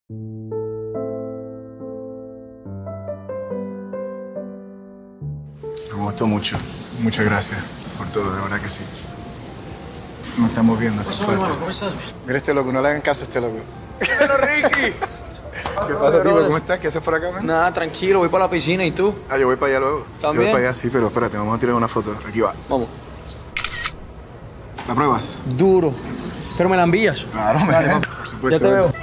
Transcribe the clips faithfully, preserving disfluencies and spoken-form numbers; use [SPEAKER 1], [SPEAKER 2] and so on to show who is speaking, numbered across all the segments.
[SPEAKER 1] Me gustó mucho. Muchas gracias por todo, de verdad que sí. Nos estamos viendo, hace falta.
[SPEAKER 2] Hermano, ¿cómo estás?
[SPEAKER 1] Mira este loco, no le hagan caso a este loco. ¡Pero Ricky! ¿Qué pasa, tío? ¿Cómo estás? ¿Qué haces por acá, man?
[SPEAKER 2] Nada, tranquilo, voy para la piscina. ¿Y tú?
[SPEAKER 1] Ah, yo voy para allá luego.
[SPEAKER 2] ¿También?
[SPEAKER 1] Yo voy para allá, sí, pero espérate, vamos a tirar una foto. Aquí va.
[SPEAKER 2] Vamos.
[SPEAKER 1] ¿La pruebas?
[SPEAKER 2] Duro. Pero me la envías.
[SPEAKER 1] Claro, me
[SPEAKER 2] Dale,
[SPEAKER 1] por
[SPEAKER 2] vamos.
[SPEAKER 1] supuesto.
[SPEAKER 2] Ya te veo.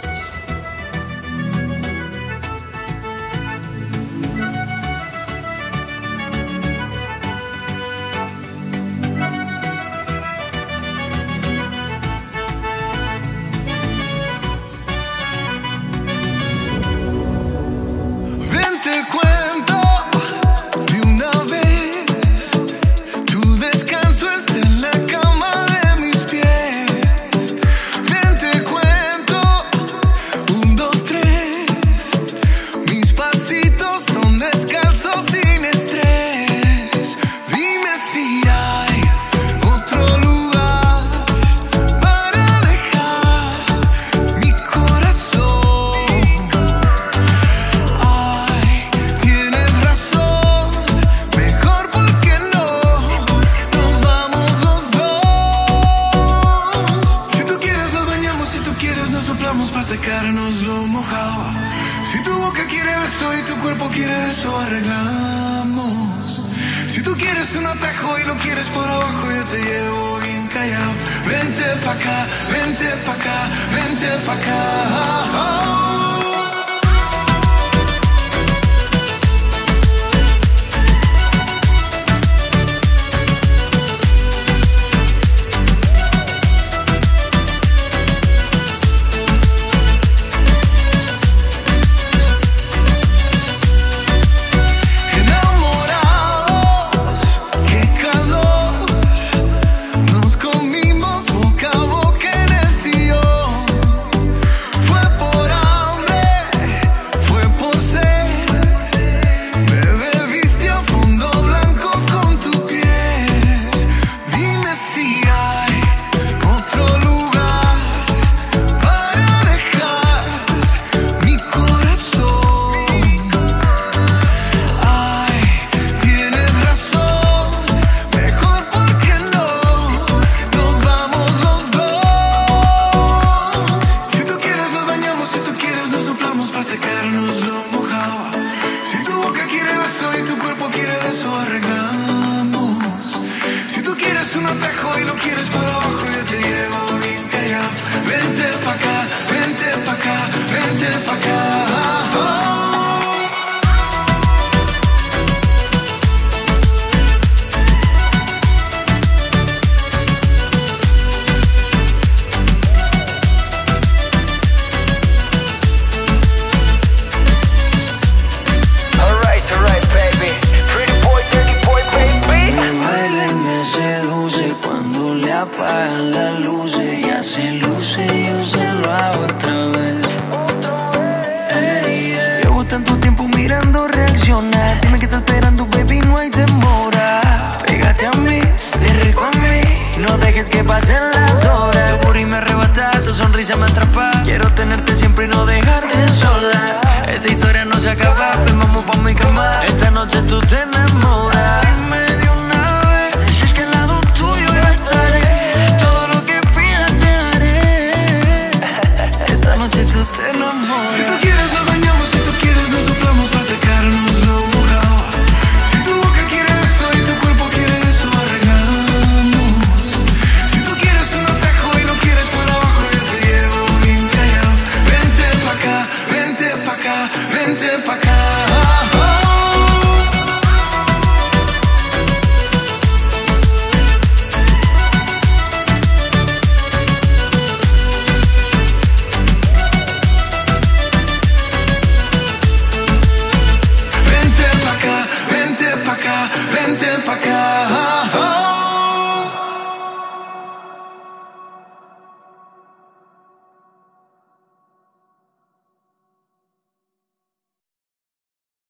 [SPEAKER 3] Ven, te cuento de una vez. Tu descanso está en la cama de mis pies. Ven, te cuento, un, dos, tres. Mis pasitos son descalzos sin estrés. Dime si hay otro lugar para dejar mi corazón. Ay, tienes razón, mejor porque no nos vamos los dos. Si tú quieres nos bañamos, si tú quieres nos soplamos para secarnos lo mojado. Si tu boca quiere beso y tu cuerpo quiere eso, arreglamos. Si tú quieres un atajo y lo quieres por abajo, yo te llevo bien callado. Vente pa' acá, vente pa' acá, vente pa' acá. Enamorados, qué calor. Nos comimos boca a boca en el sillón. Fue por hambre, fue por sed. Me bebiste a fondo blanco con tu piel. Dime si hay otro lugar para dejar mi corazón. Ay, tienes razón, mejor porque no nos vamos los dos. Si tú quieres nos bañamos, si tú quieres nos soplamos para secarnos lo mojado. Si tu boca quiere beso y tu cuerpo quiere eso, arreglamos. Si tú quieres un atajo y lo quieres por abajo, yo te llevo bien callado. Vente pa' acá, vente pa' acá, vente pa' acá.
[SPEAKER 4] Alright, alright, baby. Pretty boy, dirty boy, baby.
[SPEAKER 5] Me baila y me seduce cuando le apagan las luces. Ya se luce, yo se lo hago otra vez. Ey, ey. Llevo tanto tiempo mirando reaccionar. Dime que estás esperando, baby, no hay demora. Pégate a mí, ven rico a mí. No dejes que pasen las horas. Tu booty me arrebata, tu sonrisa me atrapa.